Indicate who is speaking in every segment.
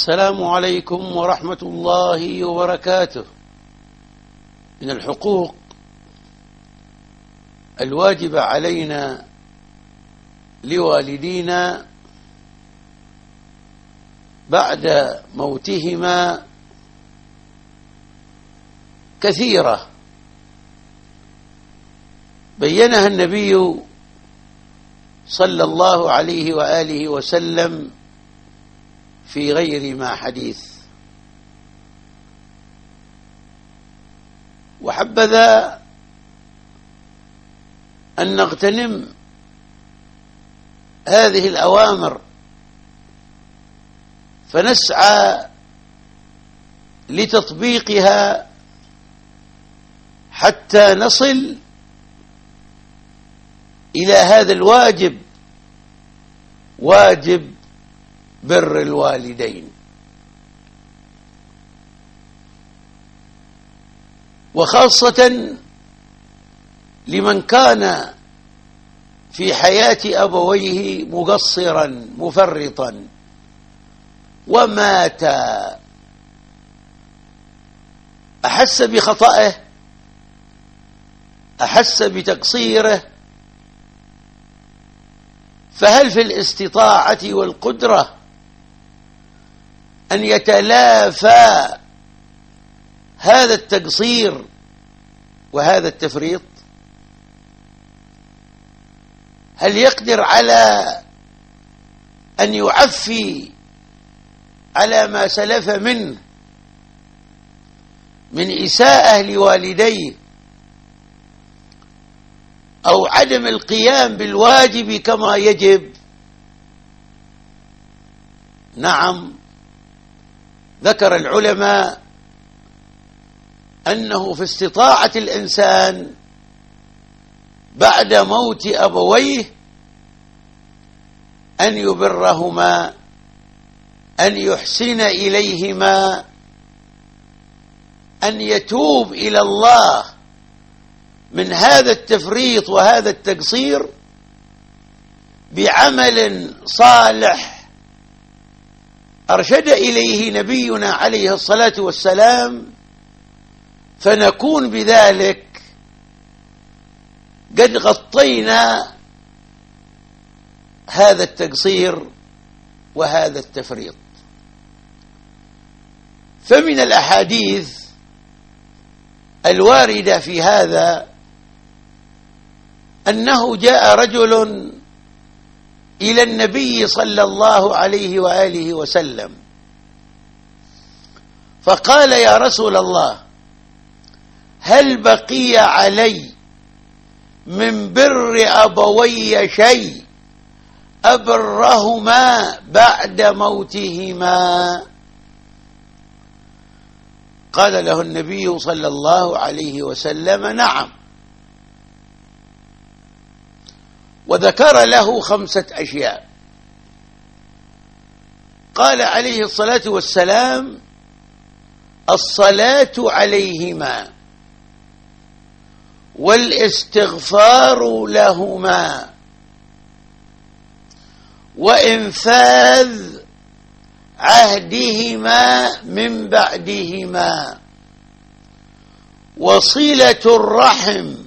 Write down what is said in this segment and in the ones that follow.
Speaker 1: السلام عليكم ورحمة الله وبركاته. من الحقوق الواجبة علينا لوالدينا بعد موتهما كثيرة بينها النبي صلى الله عليه وآله وسلم في غير ما حديث. وحبذا أن نغتنم هذه الأوامر فنسعى لتطبيقها حتى نصل إلى هذا الواجب، واجب بر الوالدين. وخاصة لمن كان في حياة أبويه مقصرا مفرطا ومات، أحس بخطئه، أحس بتقصيره، فهل في الاستطاعة والقدرة أن يتلافى هذا التقصير وهذا التفريط؟ هل يقدر على أن يعفي على ما سلف منه من إساءة لوالديه أو عدم القيام بالواجب كما يجب؟ نعم، ذكر العلماء أنه في استطاعة الإنسان بعد موت أبويه أن يبرهما، أن يحسن إليهما، أن يتوب إلى الله من هذا التفريط وهذا التقصير بعمل صالح أرشد إليه نبينا عليه الصلاة والسلام، فنكون بذلك قد غطينا هذا التقصير وهذا التفريط. فمن الأحاديث الواردة في هذا أنه جاء رجل إلى النبي صلى الله عليه وآله وسلم فقال: يا رسول الله، هل بقي علي من بر أبوي شيء أبرهما بعد موتهما؟ قال له النبي صلى الله عليه وسلم: نعم. وذكر له 5 أشياء. قال عليه الصلاة والسلام: الصلاة عليهما، والاستغفار لهما، وإنفاذ عهدهما من بعدهما، وصلة الرحم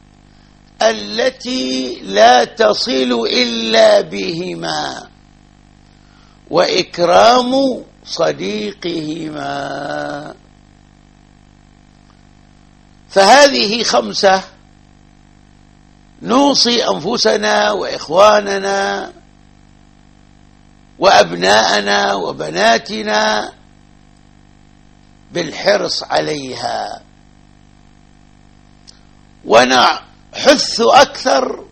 Speaker 1: التي لا تصل إلا بهما، وإكرام صديقهما. فهذه 5 نوصي أنفسنا وإخواننا وأبناءنا وبناتنا بالحرص عليها، ونحث أكثر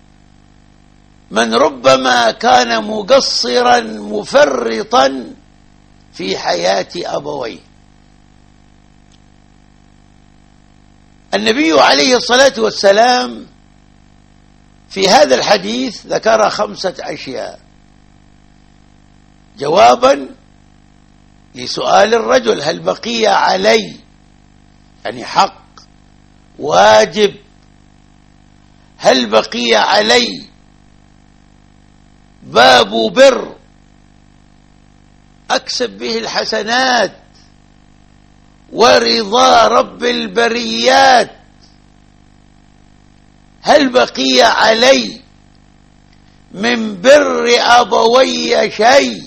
Speaker 1: من ربما كان مقصرا مفرطا في حياة أبويه. النبي عليه الصلاة والسلام في هذا الحديث ذكر 5 أشياء جوابا لسؤال الرجل: هل بقي علي، يعني حق واجب، هل بقي علي باب بر أكسب به الحسنات ورضا رب البريات، هل بقي علي من بر أبوي شيء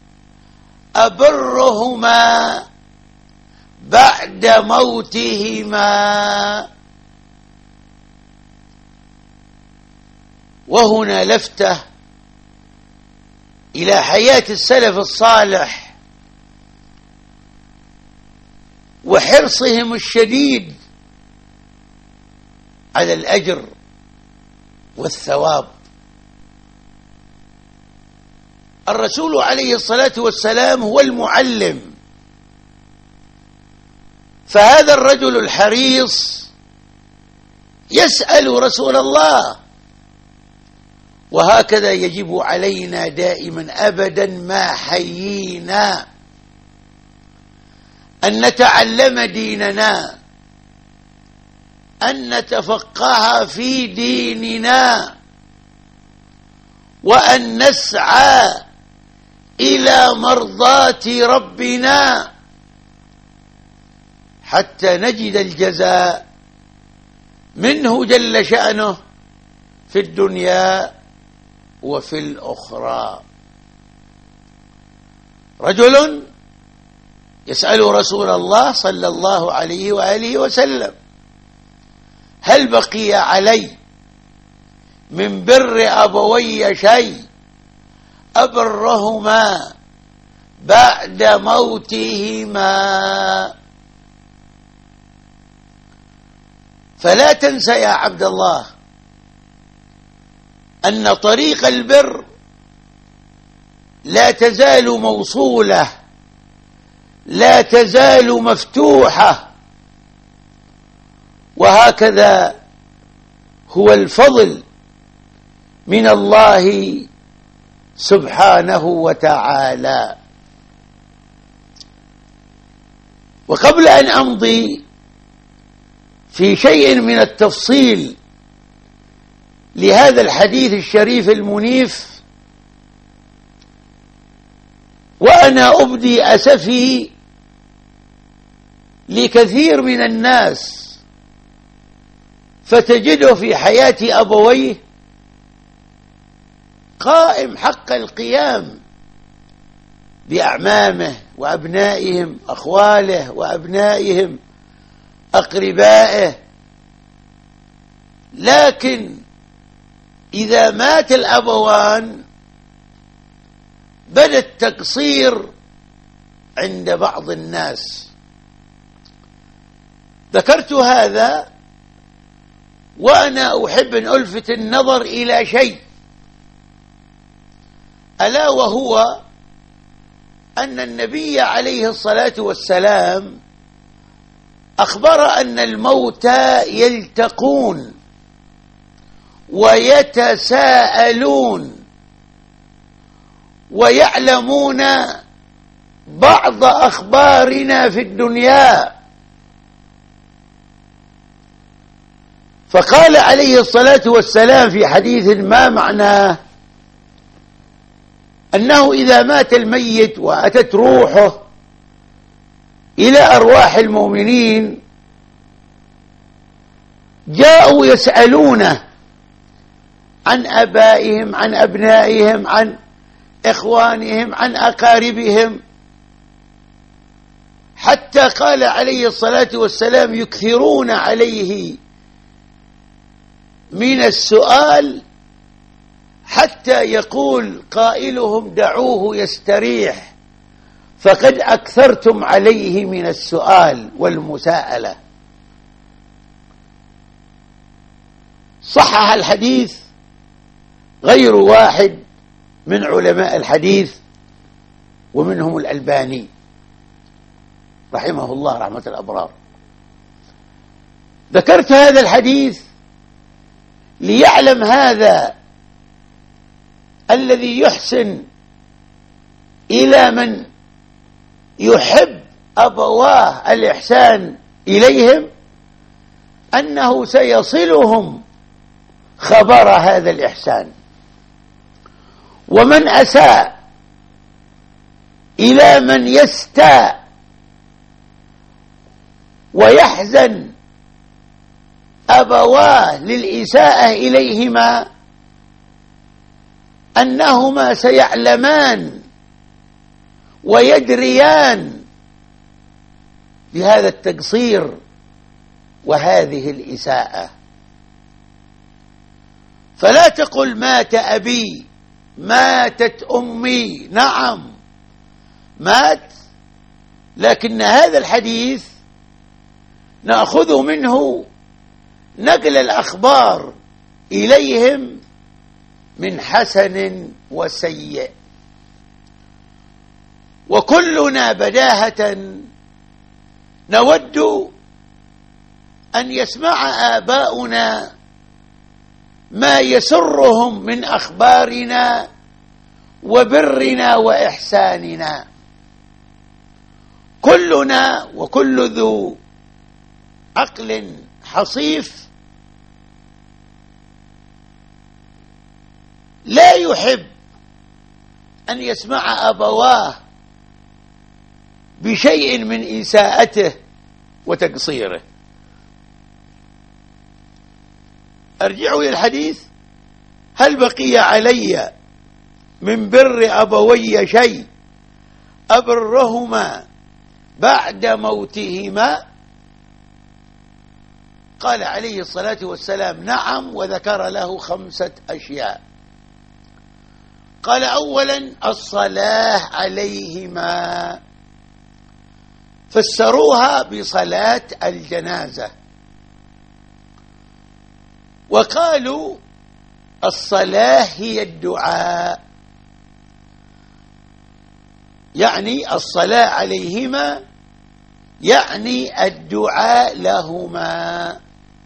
Speaker 1: أبرهما بعد موتهما؟ وهنا لفتة إلى حياة السلف الصالح وحرصهم الشديد على الأجر والثواب. الرسول عليه الصلاة والسلام هو المعلم، فهذا الرجل الحريص يسأل رسول الله، وهكذا يجب علينا دائما أبدا ما حيينا أن نتعلم ديننا، أن نتفقه في ديننا، وأن نسعى إلى مرضاة ربنا حتى نجد الجزاء منه جل شأنه في الدنيا وفي الأخرى. رجل يسأل رسول الله صلى الله عليه وآله وسلم: هل بقي علي من بر أبوي شيء أبرهما بعد موتهما؟ فلا تنسى يا عبد الله أن طريق البر لا تزال موصولة، لا تزال مفتوحة، وهكذا هو الفضل من الله سبحانه وتعالى. وقبل أن أمضي في شيء من التفصيل لهذا الحديث الشريف المنيف، وأنا أبدي أسفي لكثير من الناس، فتجده في حياة أبويه قائم حق القيام بأعمامه وأبنائهم، أخواله وأبنائهم، أقربائه، لكن إذا مات الأبوان بدا التقصير عند بعض الناس. ذكرت هذا وأنا أحب أن ألفت النظر إلى شيء، ألا وهو أن النبي عليه الصلاة والسلام أخبر أن الموتى يلتقون ويتساءلون ويعلمون بعض أخبارنا في الدنيا. فقال عليه الصلاة والسلام في حديث ما معناه أنه إذا مات الميت وأتت روحه إلى أرواح المؤمنين جاءوا يسألونه عن أبائهم، عن أبنائهم، عن إخوانهم، عن أقاربهم، حتى قال عليه الصلاة والسلام يكثرون عليه من السؤال حتى يقول قائلهم دعوه يستريح فقد أكثرتم عليه من السؤال والمساءلة. صحح الحديث غير واحد من علماء الحديث ومنهم الألباني رحمه الله رحمة الأبرار. ذكرت هذا الحديث ليعلم هذا الذي يحسن إلى من يحب أبواه الإحسان إليهم أنه سيصلهم خبر هذا الإحسان، ومن أساء إلى من يستاء ويحزن أبواه للإساءة إليهما أنهما سيعلمان ويدريان بهذا التقصير وهذه الإساءة. فلا تقل مات أبي، ماتت أمي، نعم مات، لكن هذا الحديث نأخذ منه نقل الأخبار إليهم من حسن وسيء. وكلنا بداهة نود أن يسمع آباؤنا ما يسرهم من أخبارنا وبرنا وإحساننا. كلنا وكل ذو عقل حصيف لا يحب أن يسمع أبواه بشيء من إساءته وتقصيره. أرجعوا إلى الحديث: هل بقي علي من بر أبوي شيء أبرهما بعد موتهما؟ قال عليه الصلاة والسلام: نعم، وذكر له 5 أشياء. قال: أولا الصلاة عليهما، فسروها بصلاة الجنازة، وقالوا الصلاة هي الدعاء، يعني الصلاة عليهما يعني الدعاء لهما،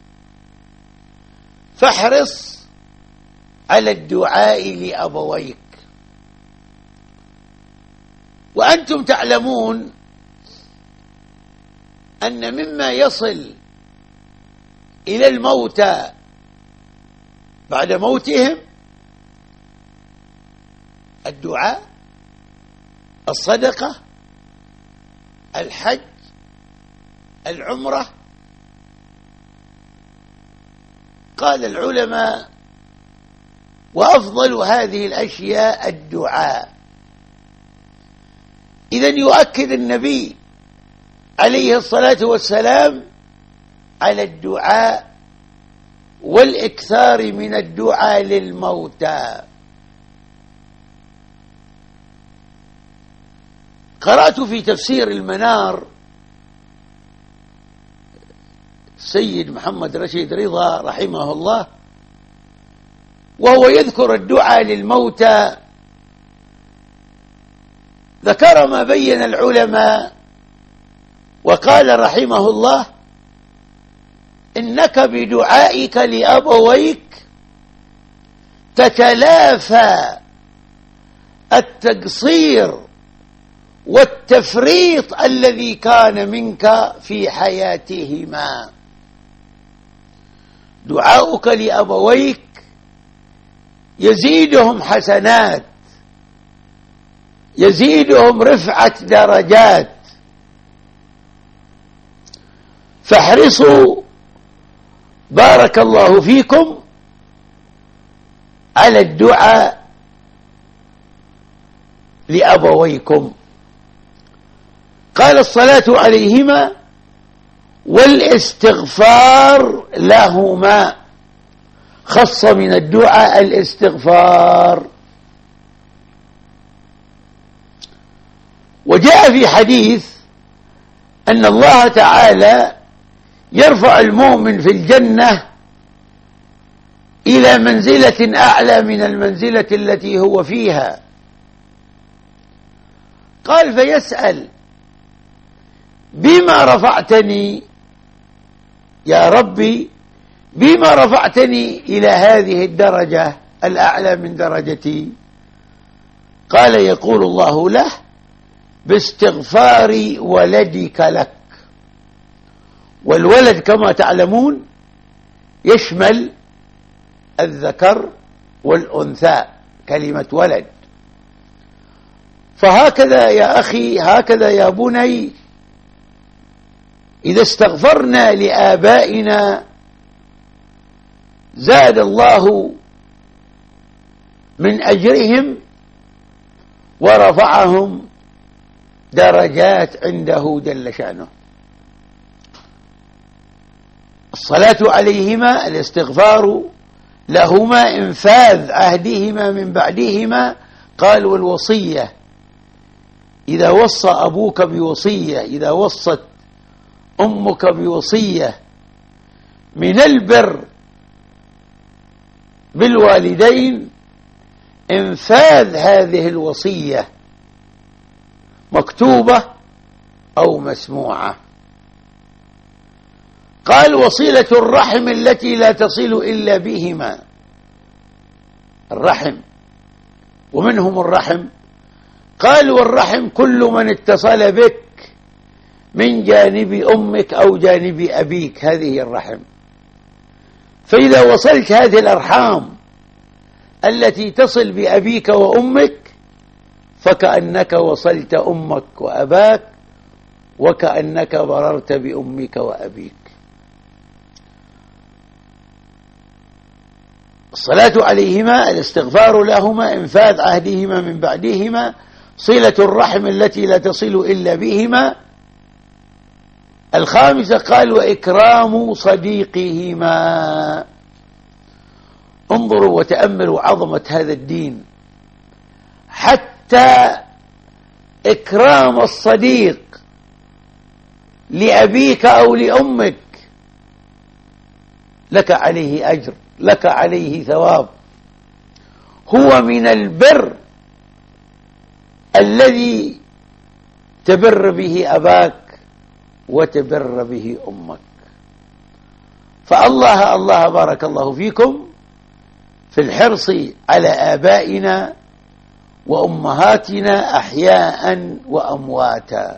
Speaker 1: فاحرص على الدعاء لأبويك. وأنتم تعلمون أن مما يصل إلى الموتى بعد موتهم الدعاء، الصدقة، الحج، العمرة. قال العلماء: وأفضل هذه الأشياء الدعاء. إذن يؤكد النبي عليه الصلاة والسلام على الدعاء والإكثار من الدعاء للموتى. قرأت في تفسير المنار السيد محمد رشيد رضا رحمه الله وهو يذكر الدعاء للموتى، ذكر ما بين العلماء وقال رحمه الله: إنك بدعائك لأبويك تتلافى التقصير والتفريط الذي كان منك في حياتهما. دعاؤك لأبويك يزيدهم حسنات، يزيدهم رفعة درجات، فاحرصوا بارك الله فيكم على الدعاء لأبويكم. قال: الصلاة عليهما والاستغفار لهما، خص من الدعاء الاستغفار. وجاء في حديث أن الله تعالى يرفع المؤمن في الجنة إلى منزلة أعلى من المنزلة التي هو فيها. قال: فيسأل: بما رفعتني يا ربي، بما رفعتني إلى هذه الدرجة الأعلى من درجتي؟ قال: يقول الله له: باستغفار ولدك لك. والولد كما تعلمون يشمل الذكر والأنثى، كلمة ولد، فهكذا يا أخي، هكذا يا بني، إذا استغفرنا لآبائنا زاد الله من أجرهم ورفعهم درجات عنده جل شأنه. الصلاة عليهما، الاستغفار لهما، إنفاذ عهدهما من بعدهما. قال والوصية، إذا وصى أبوك بوصية، إذا وصت أمك بوصية من البر بالوالدين، إنفاذ هذه الوصية مكتوبة أو مسموعة. قال وصلة الرحم التي لا تصل إلا بهما. الرحم، ومنهم الرحم. قال والرحم كل من اتصل بك من جانب أمك أو جانب أبيك، هذه الرحم. فإذا وصلت هذه الأرحام التي تصل بأبيك وأمك فكأنك وصلت أمك وأباك، وكأنك بررت بأمك وأبيك. الصلاة عليهما، الاستغفار لهما، إنفاذ عهدهما من بعدهما، صلة الرحم التي لا تصل إلا بهما. الخامسة قال وإكرام صديقهما. انظروا وتأملوا عظمة هذا الدين، حتى إكرام الصديق لأبيك أو لأمك لك عليه أجر، لك عليه ثواب. هو من البر الذي تبر به أباك وتبر به أمك. فالله الله بارك الله فيكم في الحرص على آبائنا وأمهاتنا أحياء وأمواتا.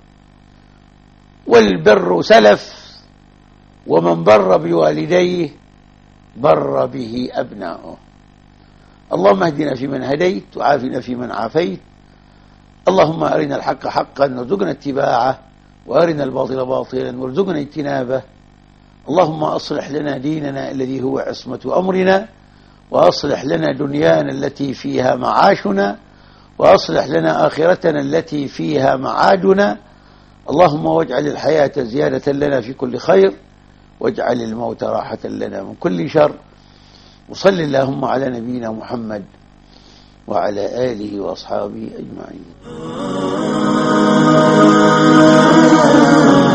Speaker 1: والبر سلف، ومن بر بوالديه بر به أبناؤه. اللهم اهدنا فيمن هديت، وعافنا فيمن عافيت. اللهم أرنا الحق حقا وارزقنا اتباعه، وأرنا الباطل باطلا وارزقنا اجتنابه. اللهم أصلح لنا ديننا الذي هو عصمة أمرنا، وأصلح لنا دنيانا التي فيها معاشنا، وأصلح لنا آخرتنا التي فيها معادنا. اللهم واجعل الحياة زيادة لنا في كل خير، واجعل الموت راحة لنا من كل شر. وصل اللهم على نبينا محمد وعلى آله وأصحابه أجمعين.